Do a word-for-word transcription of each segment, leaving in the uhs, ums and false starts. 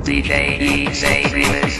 D J E Z Remix。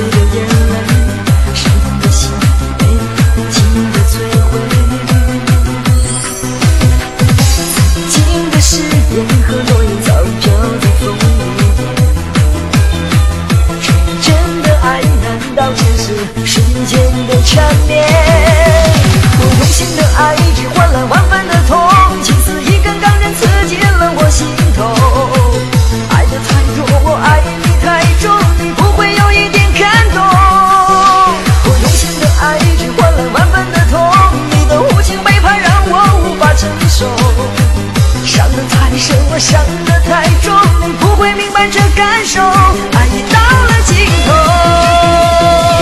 碎的眼泪，伤痛的心被无情的摧毁。曾经的誓言和诺言早已飘在风里，纯真的爱难道只是瞬间的缠绵？我用心的爱只换来万分的痛，情丝一根钢针刺进了我心头。爱的太多，我爱你太重，你不会有一点感动。我用心的爱只换来万分的痛，你的无情背叛让我无法承受。伤得太深，我伤得太重，你不会明白这感受。爱已到了尽头。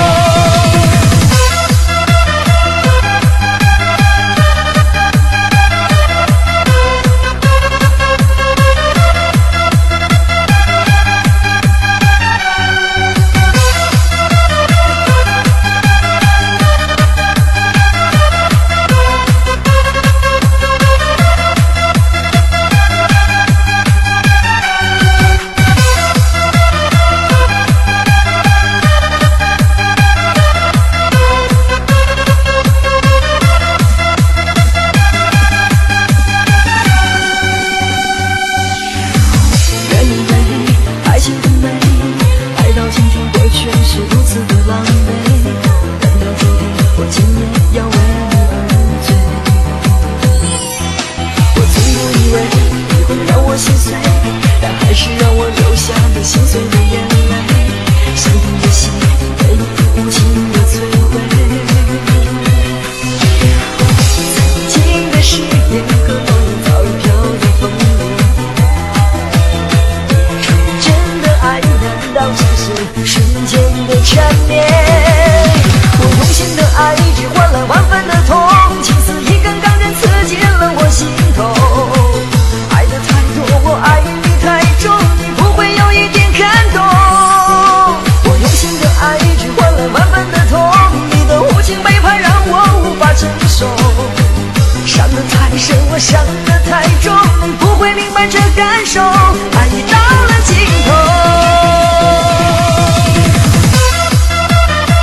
伤得太重，你不会明白这感受。爱已到了尽头。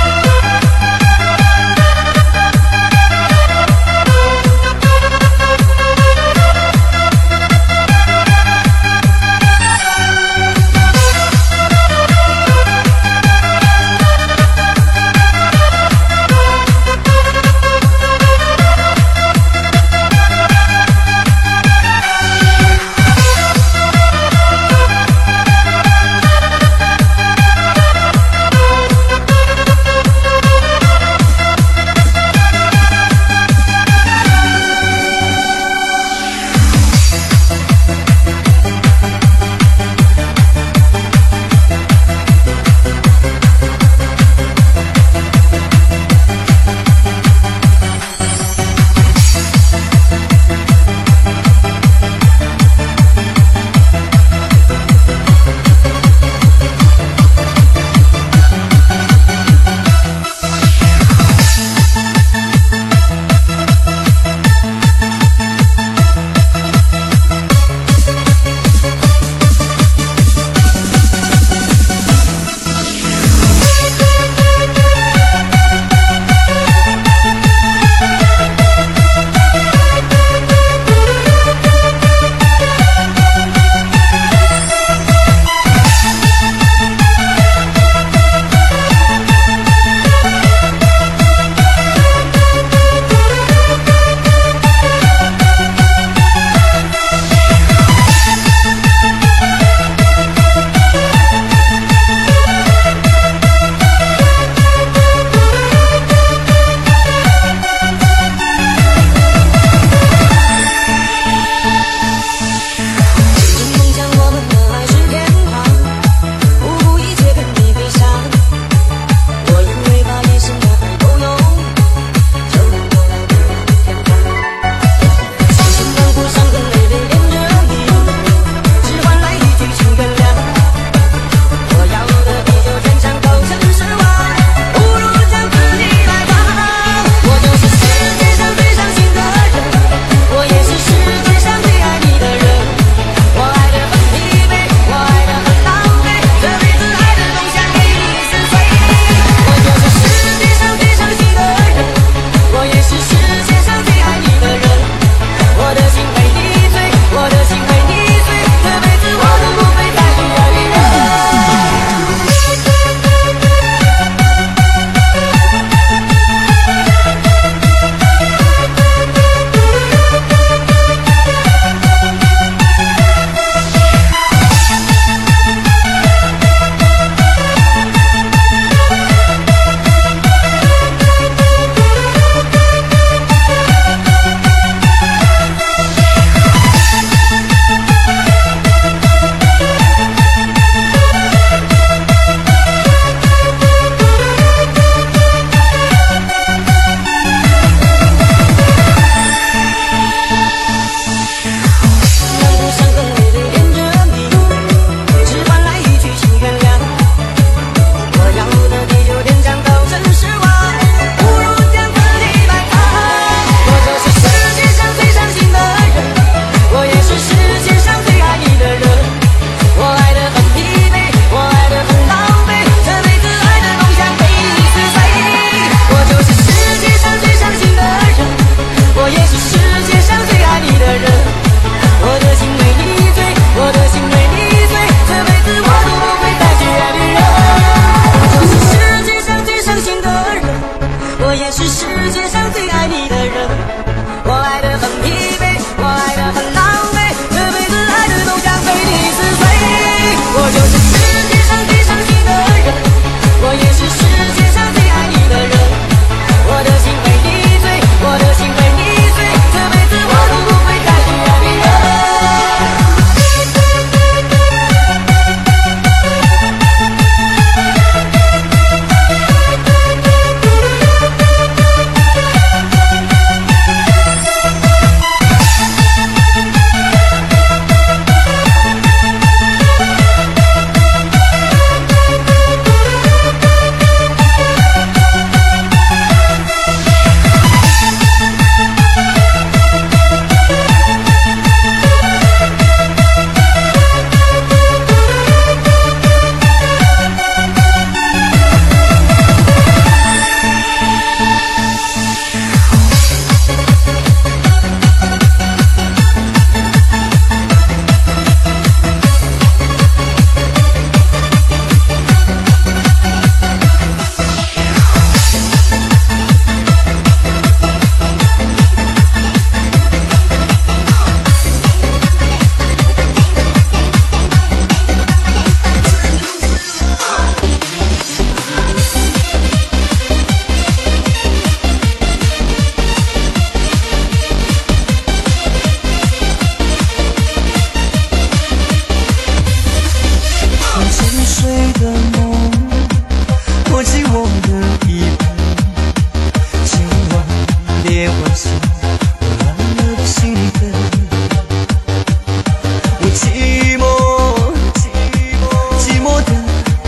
的一半，千万别忘记我乱了的心分。我寂寞寂寞寂寞的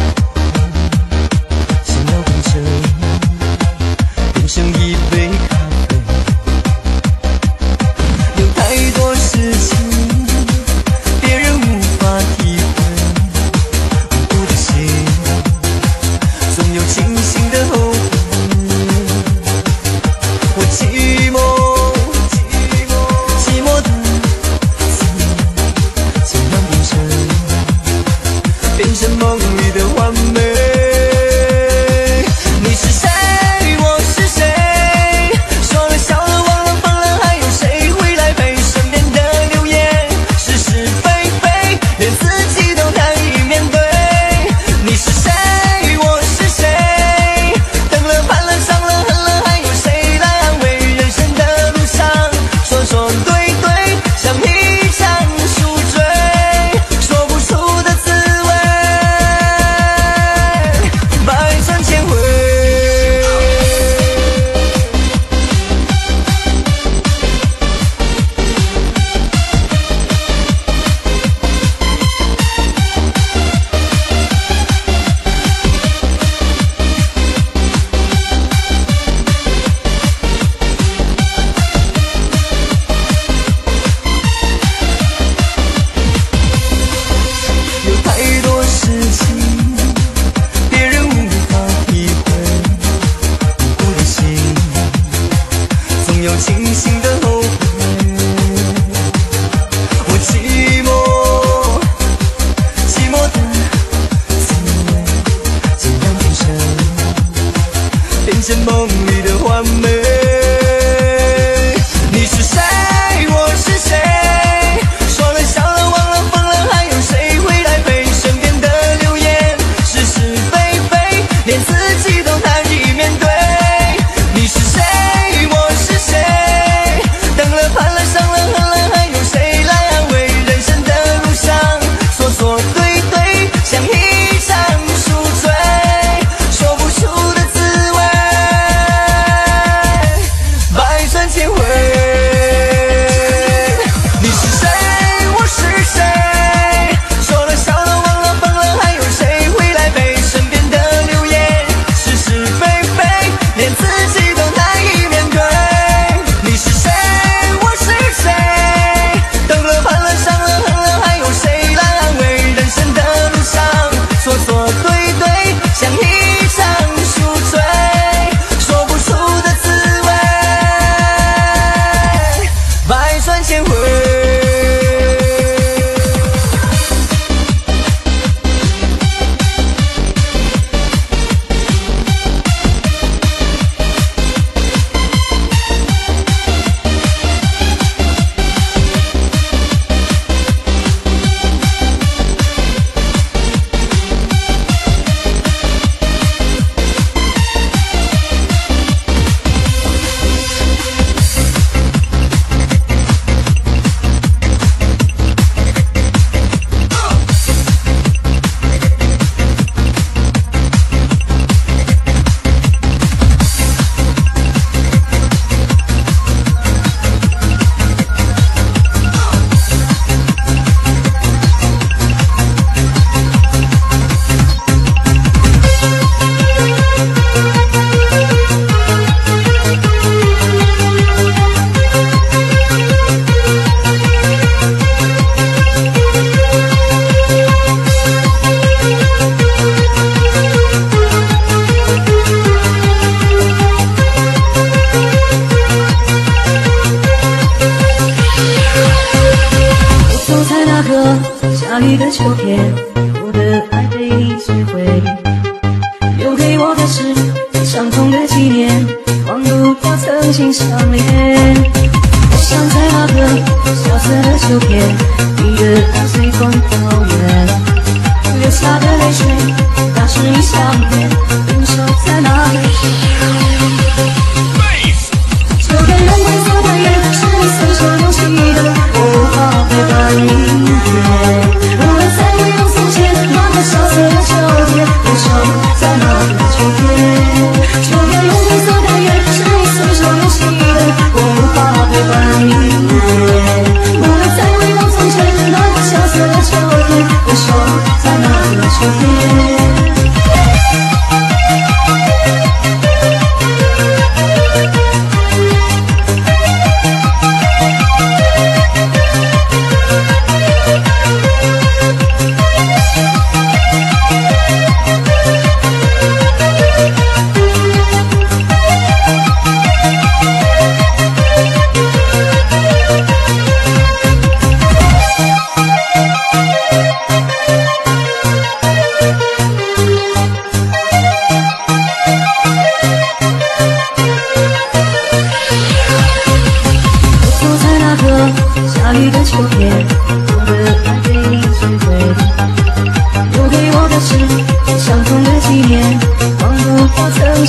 想要变成变成一杯咖啡，有太多事情别人无法体会，我的心总有清醒的后悔。我寂寞寂寞寂寞的滋味，怎样变成变成梦里的完美。你是谁？我是谁？说了笑了忘了放了，还有谁会来陪？身边的流言是是非非，连自己都难以面对。你是谁？我是谁？等了盼了伤了恨了，还有谁来安慰？人生的路上说说对对，像一场宿醉，说不出的滋味，百转千回。有太多事情别人无法体会，无辜的心总有清醒的后悔。我寂寞寂寞的滋味，怎样变成变成梦里的完美。你是谁？我是谁？说了笑了忘了放了，还有谁会来陪？身边的流言是是非非，连自己都难以面对。你是谁？我是谁？等了盼了伤了恨了，还有谁来安慰？人生的路上说说对对，像一场宿醉，说不出的滋味，百转千回。你是谁？我是谁？说了笑了忘了放了，还有谁会来陪？身边的流言是是非非，连自己都难以面对。你是谁？我是谁？等了盼了伤了恨了，还有谁来安慰？人生的路上说说对对，像一场宿醉，说不出的滋味，百转千回。下雨的秋天，我的爱被你摧毁，留给我的是伤痛的纪念，忘不掉曾经相恋。我想在那个萧瑟的秋天，你的爱随风飘远，流下的泪水，那是一相片，分手在那个秋天。秋天人归色的夜，是你随手留起的，我无法陪伴明天。无论再不用从前，那个萧瑟的秋天，分手在那个秋天。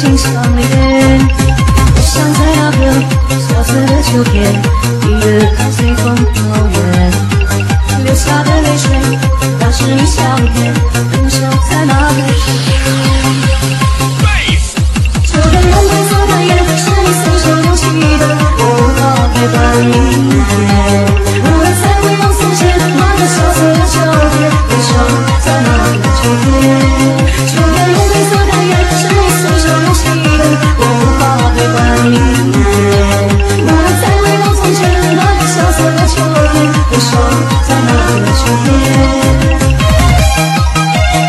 影相连。我想在那个萧瑟的秋天，一日看随风飘远，流下的泪水，当时你笑脸，分手在那个秋天。秋的人灰色的夜，是你随手丢弃的，我无法陪伴明天。无人再回望从前，那个萧瑟的秋天，分手在那个秋天。秋的人灰色的夜，是你随手丢弃的，我无法陪伴明天。无人再回望从前，那个萧瑟的秋天，分手在那个秋天。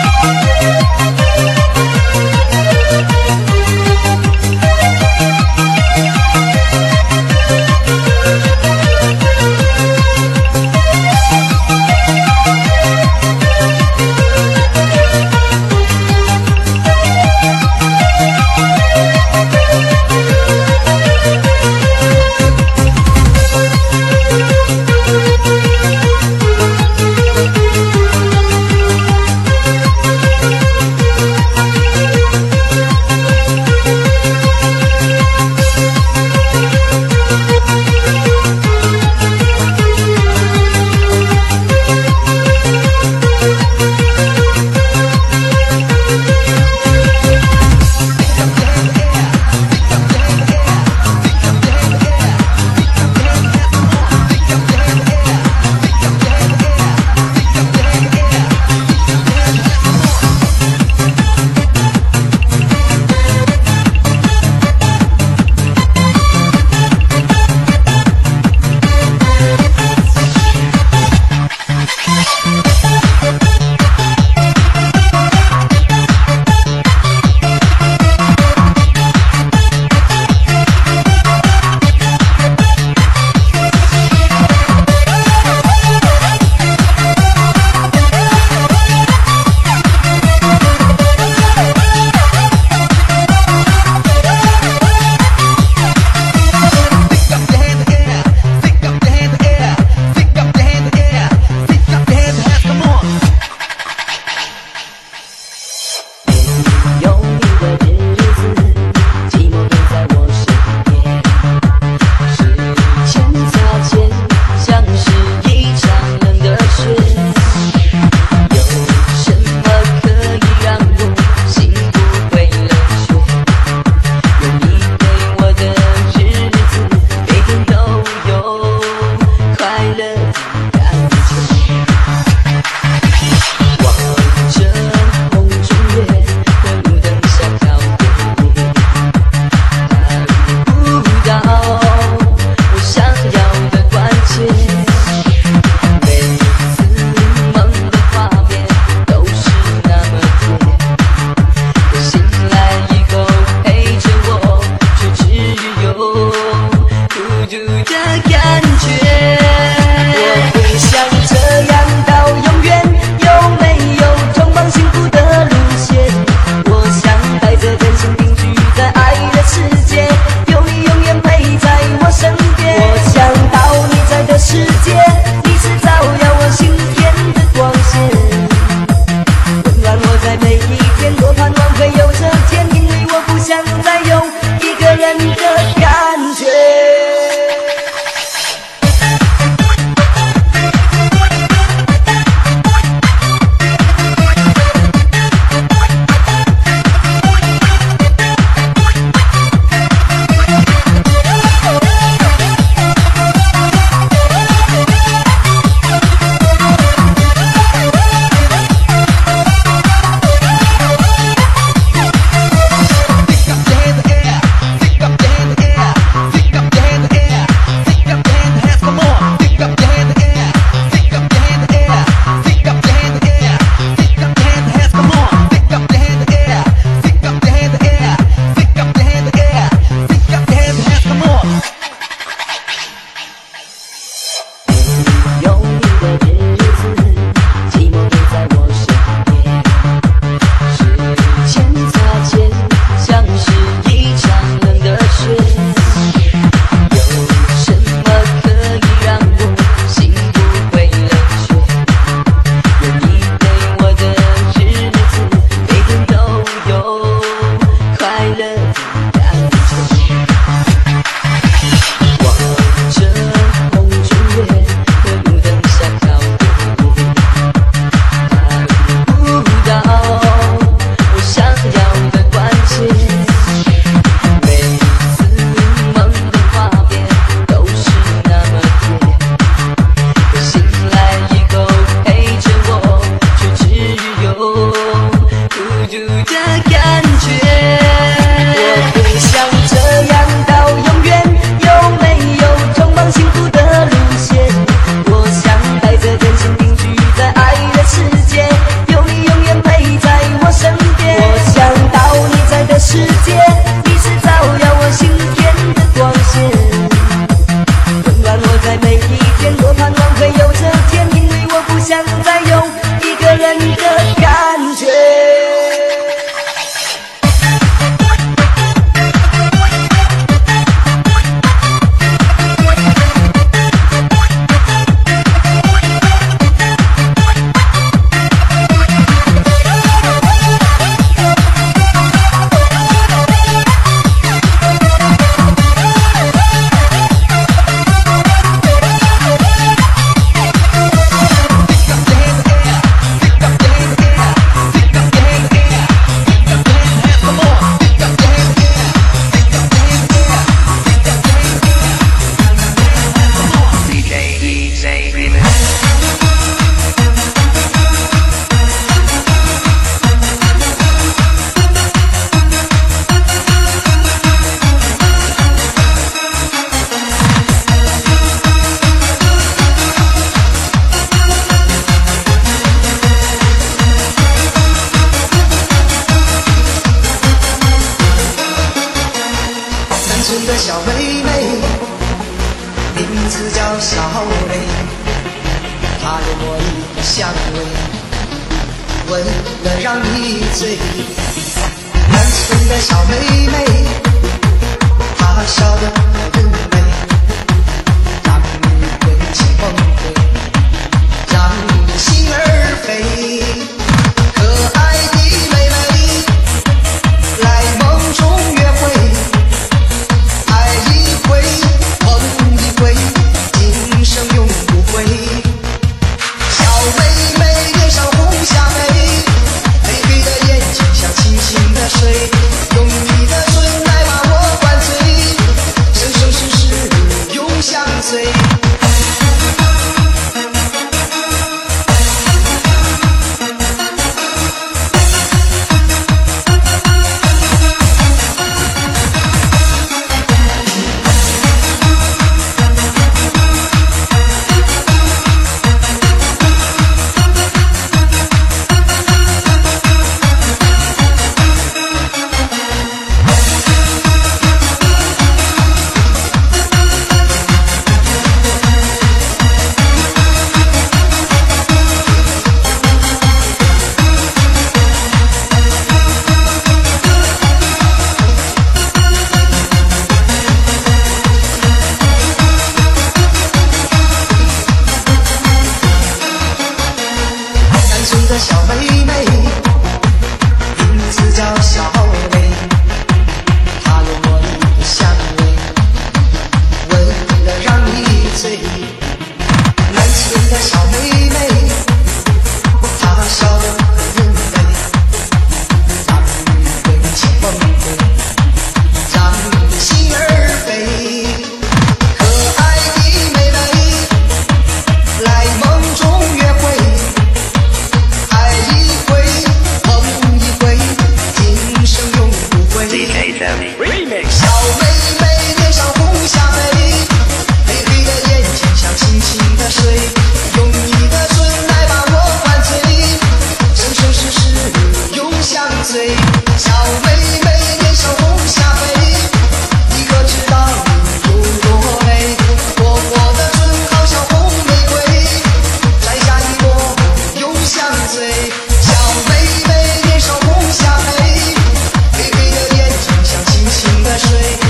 你是照耀我心田的光线，温暖我在每一天。多盼望会有这天，因为我不想再有一个人的感觉。 小妹妹，名字叫小蕾，她有茉莉的香味，闻了让你醉。南村的小妹妹，她笑得好人美，让你魂牵梦萦，让你心儿飞。可爱的妹妹，来梦中约会。今生永不悔。小妹妹脸上红霞眉，黑黑的眼睛像清醒的水，用你的唇来把我灌醉，生生世世永相随。小妹妹，名字叫小蕾，她有茉莉的香味，闻了让你醉。南村的小妹妹，她笑得很人美，让你魂牵梦萦，让你心儿飞。可爱的妹妹，来梦中约会。爱一回，梦一回，今生永不悔。小妹妹脸上红霞眉，黑黑的眼睛像清清的水，用你的唇来把我灌醉，生生世世永相随。小妹妹脸上红霞眉，你可知道你有多美？火火的唇好像红玫瑰，摘下一朵永相随。小妹妹脸上红霞眉，黑黑的眼睛像清醒的水。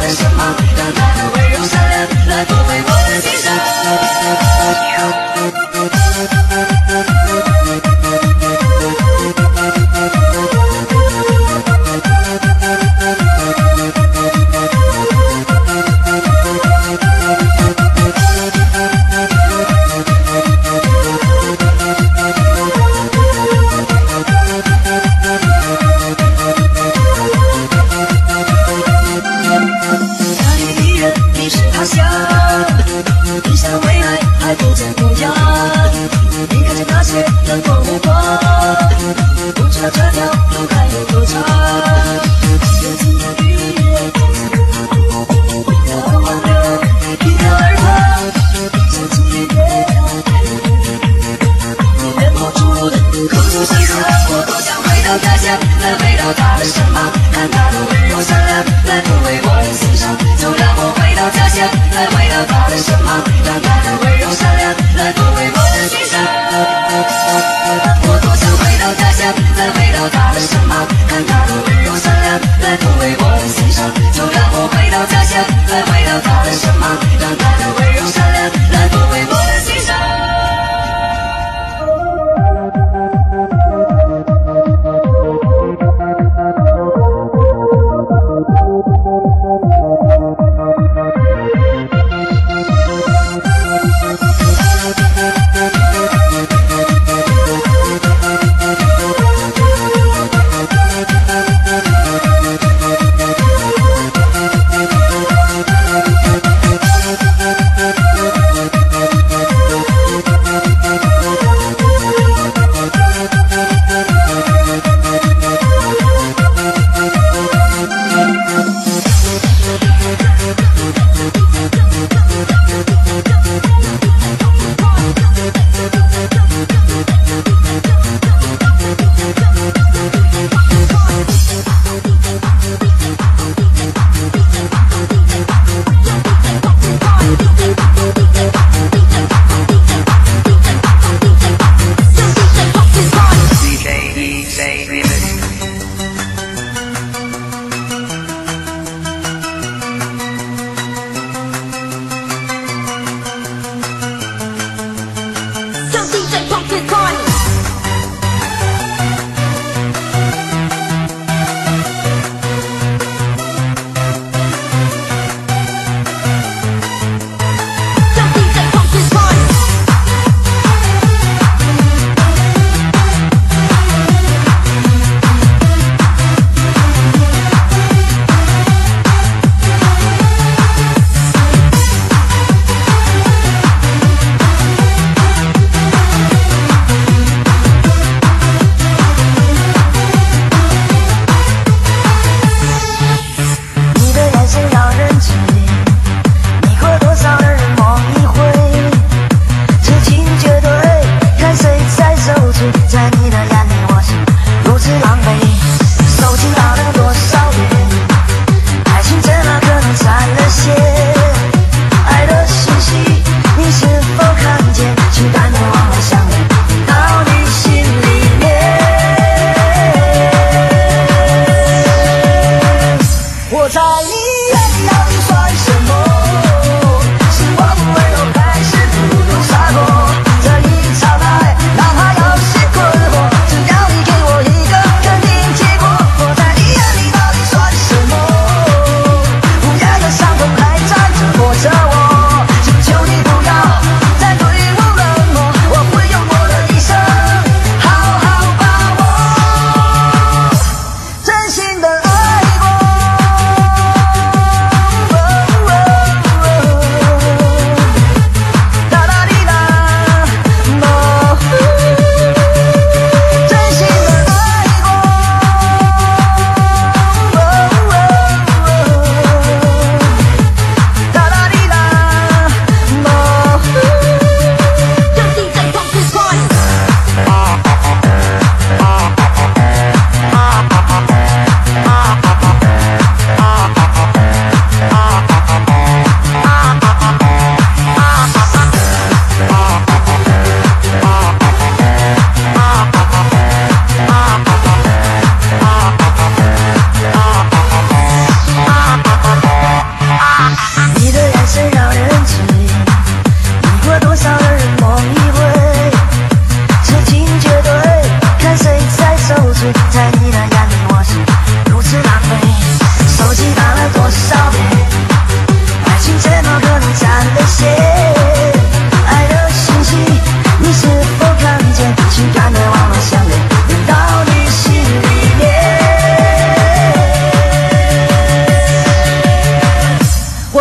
的身旁，让她的温柔善良来抚慰我的心伤。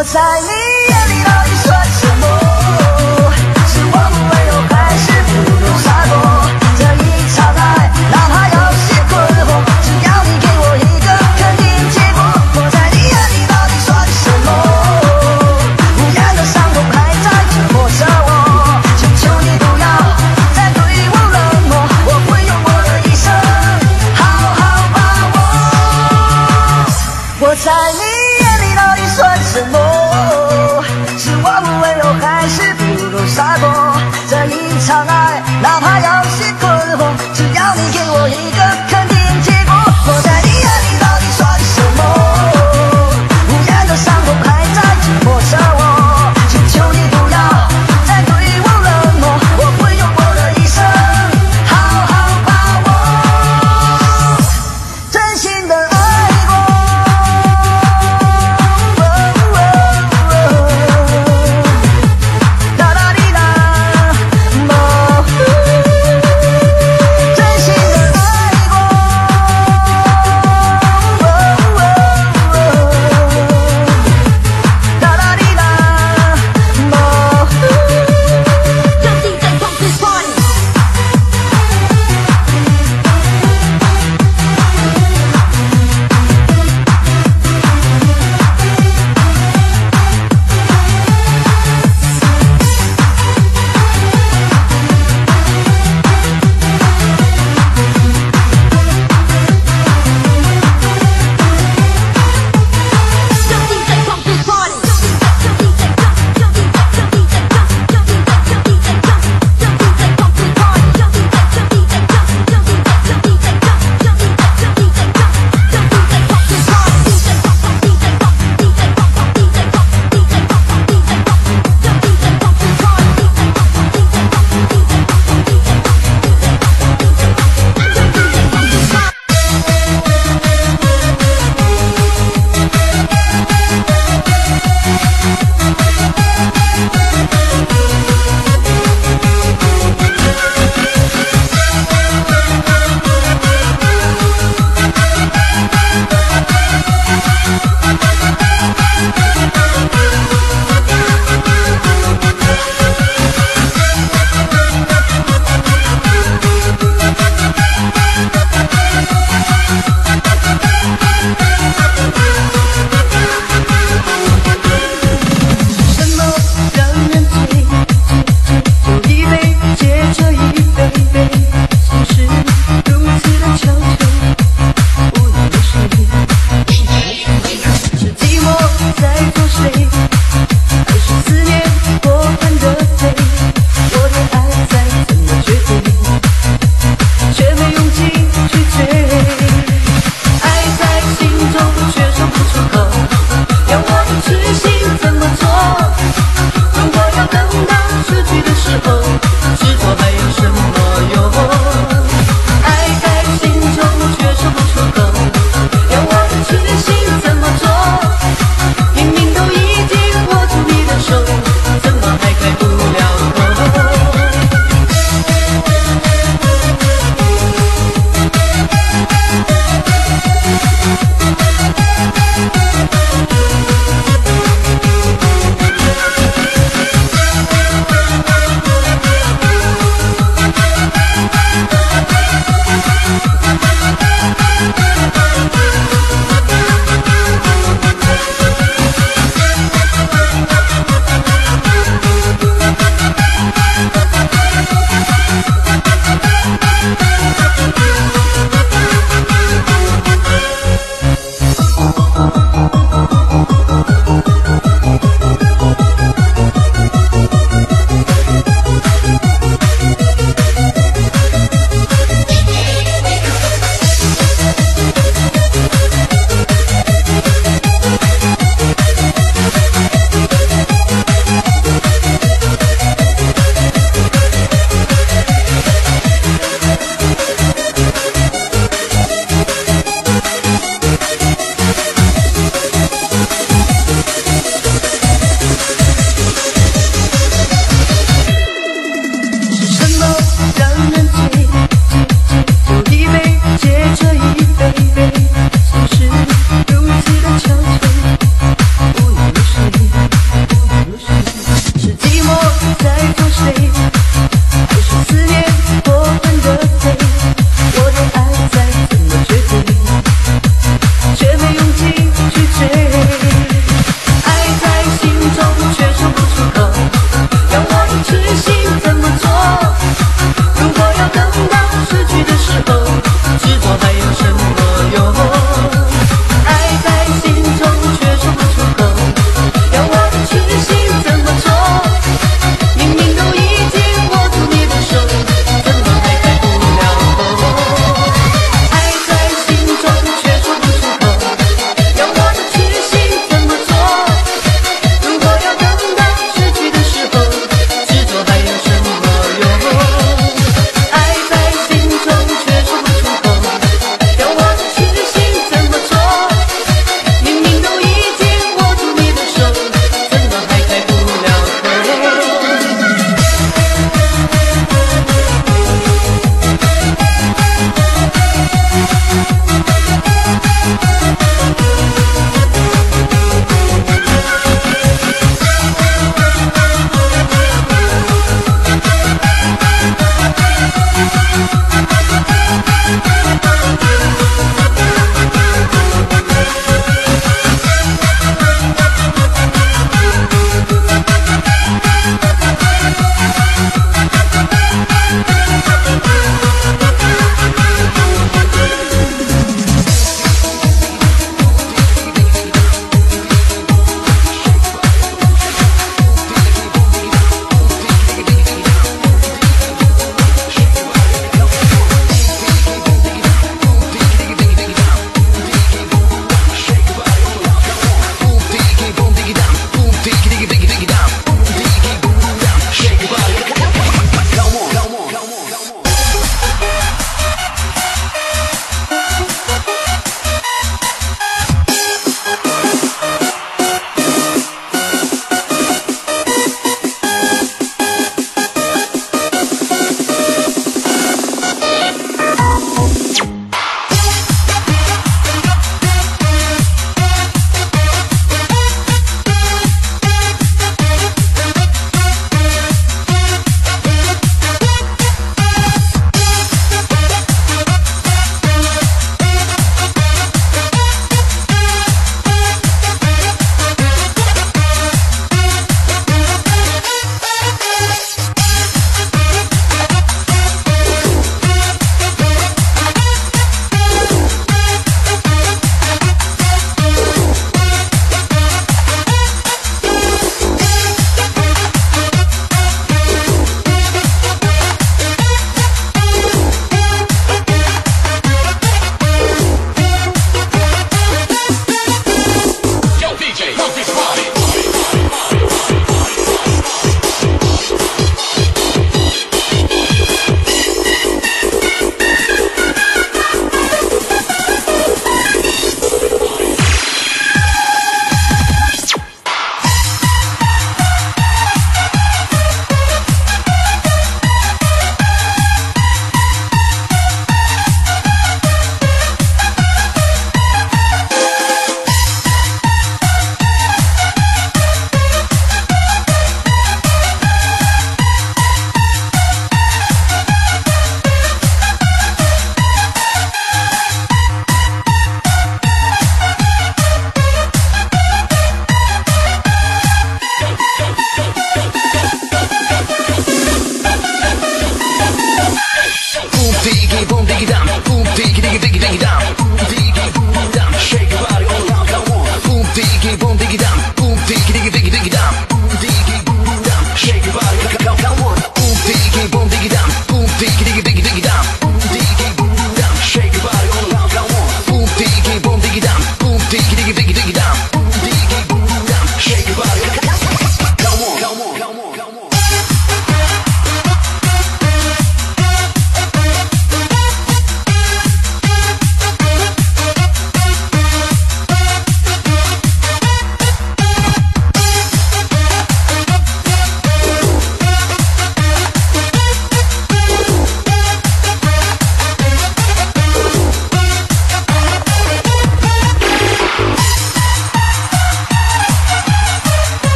我在你眼里到底算什么？是我不温柔，还是不够洒脱？这一场爱，哪怕有些困惑，只要你给我一个肯定结果。我在你眼里到底算什么？无言的伤痛还在折磨着我，求求你不要再对我冷漠，我会用我的一生好好把握。我在你眼里到底算什么？是我不温柔，还是不够洒脱？这一场爱，哪怕有些困惑，只要你给我一个肯定结果。我在你眼里到底算什么？无言的伤痛还在折磨着我，求求你不要再对我冷漠，我会用我的一生好好把握，真心的爱过。哒哒滴哒，真心的爱过。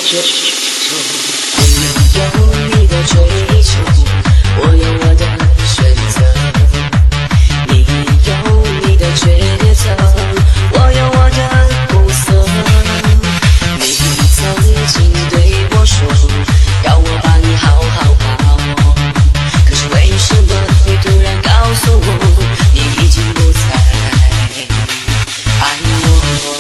追求，你有你的追求，我有我的选择。你有你的抉择，我有我的苦涩。你曾经对我说，要我把你好好把握，可是为什么你突然告诉我，你已经不再爱我？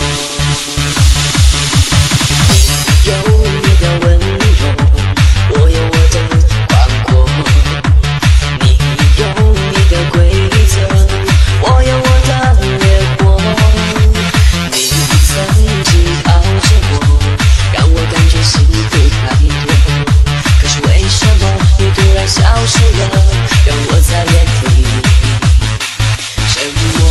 你有你的温柔，我有我的宽阔。你有你的规则，我有我的烈火。你曾经抱着我，让我感觉幸福太多，可是为什么你突然消失了，让我在原地沉默？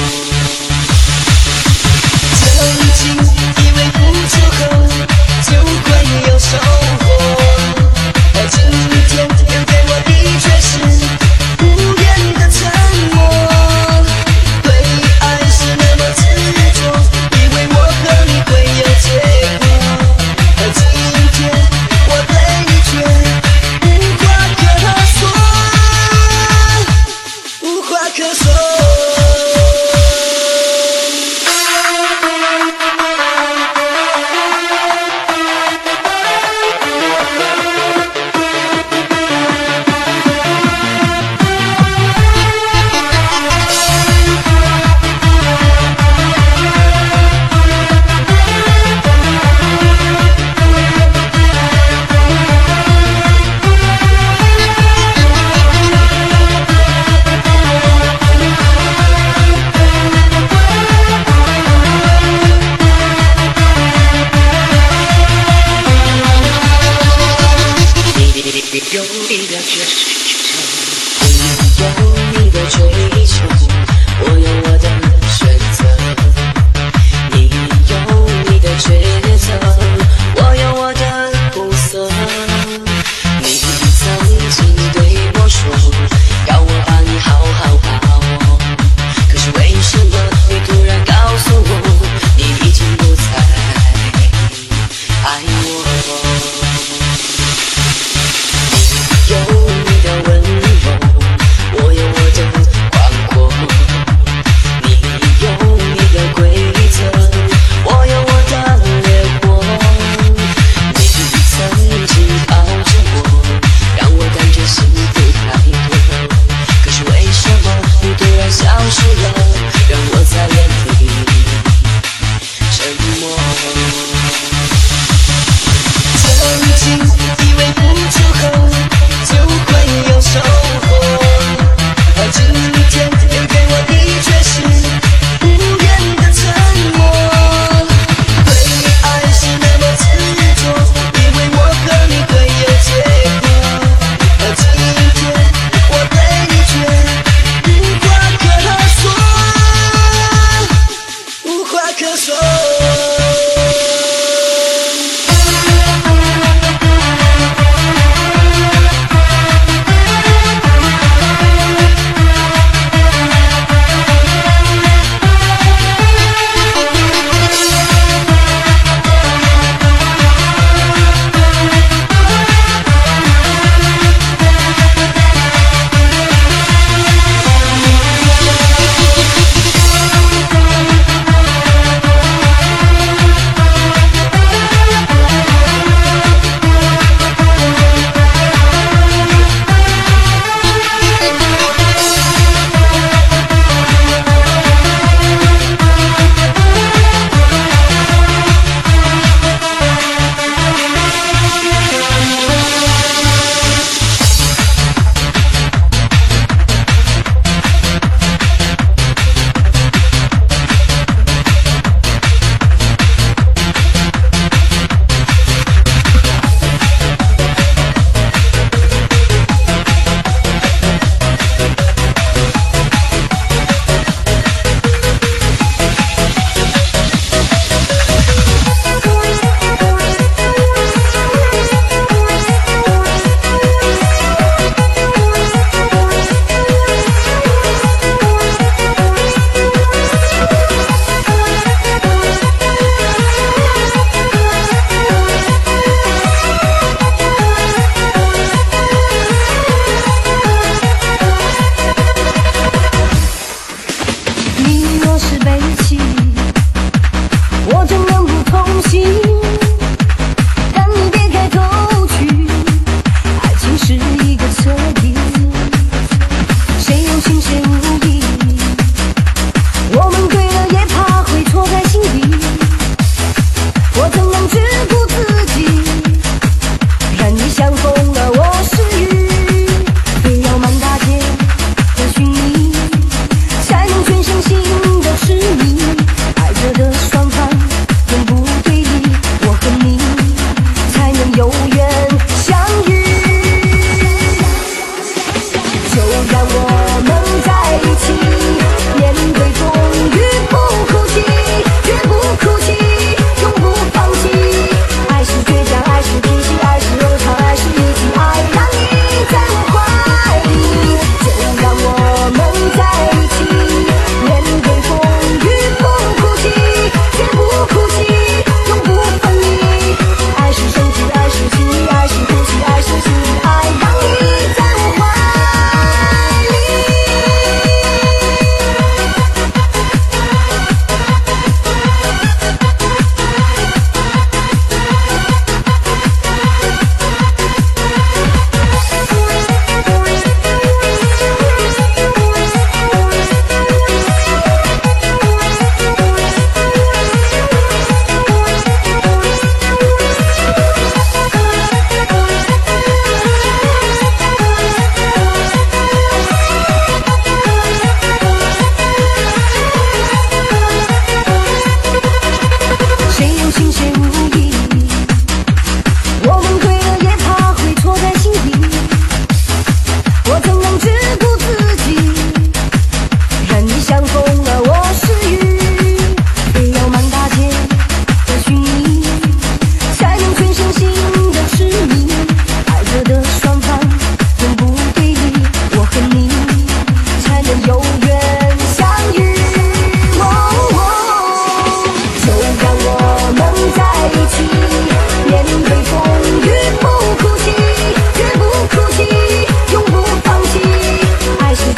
曾经以为付出后就会有收获，而今天留给我的却是无言的沉默。对爱是那么执着，以为我和你会有结果，而今天我对你却无话可说，无话可说。有你的追求，你有你的追求，我有我的选择。你有你的抉择，我有我的苦涩。你曾经对我说，要我把你好好把握，可是为什么你突然告诉我，你已经不再爱我？有你的温柔，我有我的宽阔。你有你的规则，我有我的烈火。你曾经抱着我，让我感觉幸福太多，可是为什么你突然消失了，让我在原地沉默？曾经以为付出后就会有收获，而今天留给我的却是无言的沉默。对爱是那么执着，以为我和你会有结果，而今天我对你却无话可说，无话可说。 就让我们在一起，面对风雨不哭泣，绝不哭泣，永不放弃。爱是倔强，爱是脾气，爱是柔肠，爱是一起，爱让你在我怀里。就让我们在一起，面对风雨不哭泣，绝不哭泣，永不分离。爱是生气，爱是气，爱是呼吸，爱是心意，爱让你在我怀里。谁有情谁无意，我们对了也怕会错在心底。我怎能只顾自己，任你像风儿我是雨，非要满大街的寻你，才能全身心的痴迷。爱着的双方永不对立，我和你才能有缘相遇。哦哦就让我们在一起，面对风雨不哭泣，绝不哭泣，永不放弃。爱是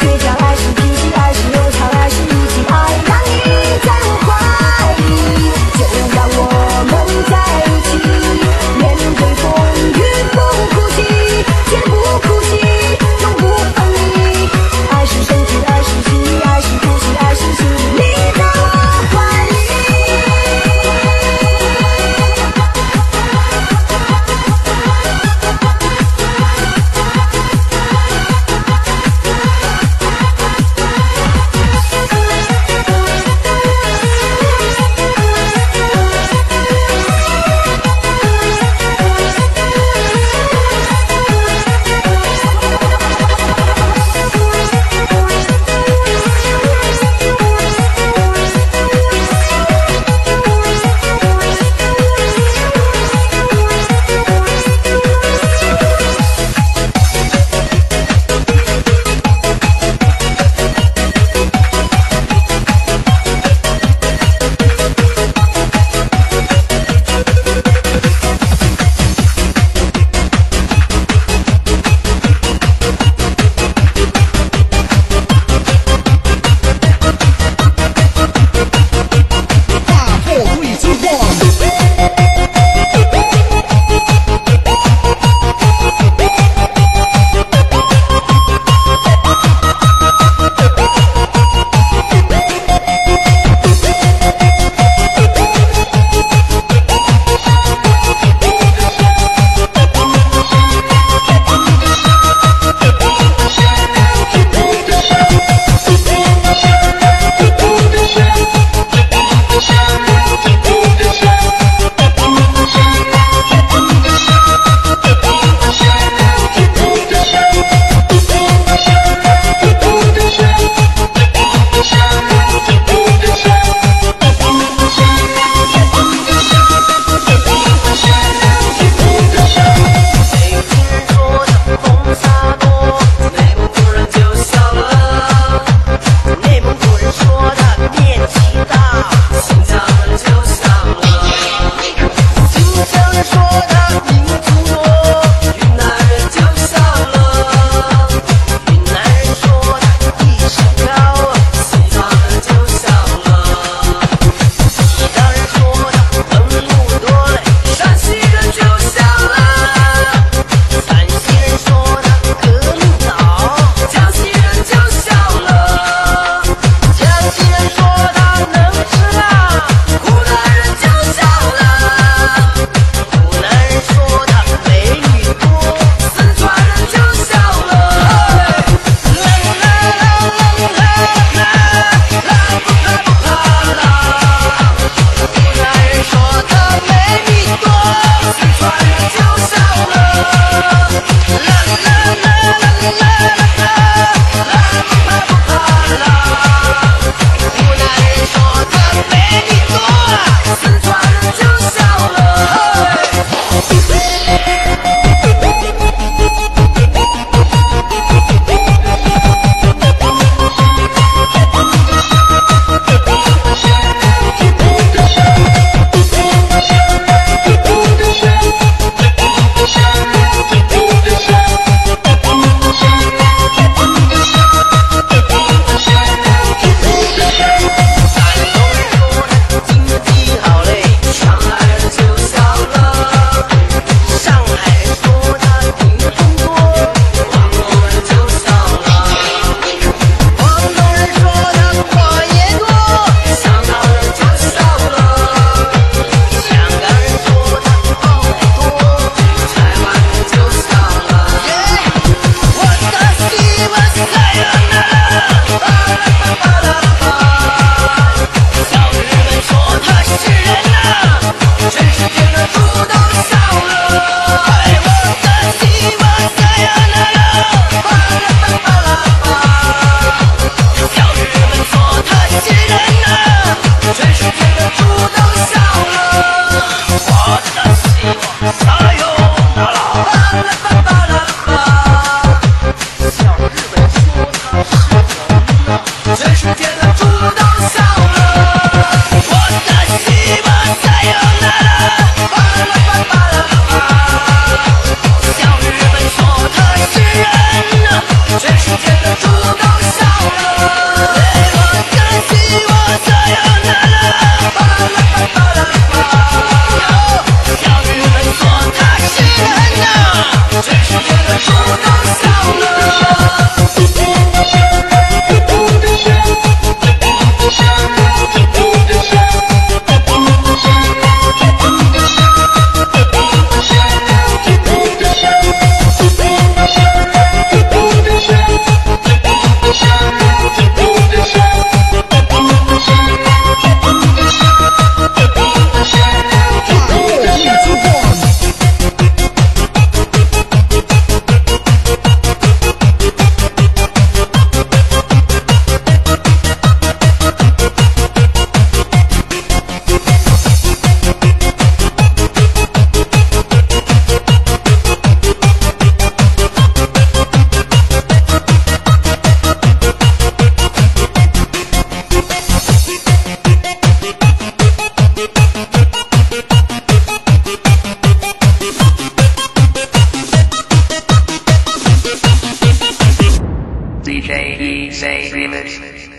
D J E Z Remix.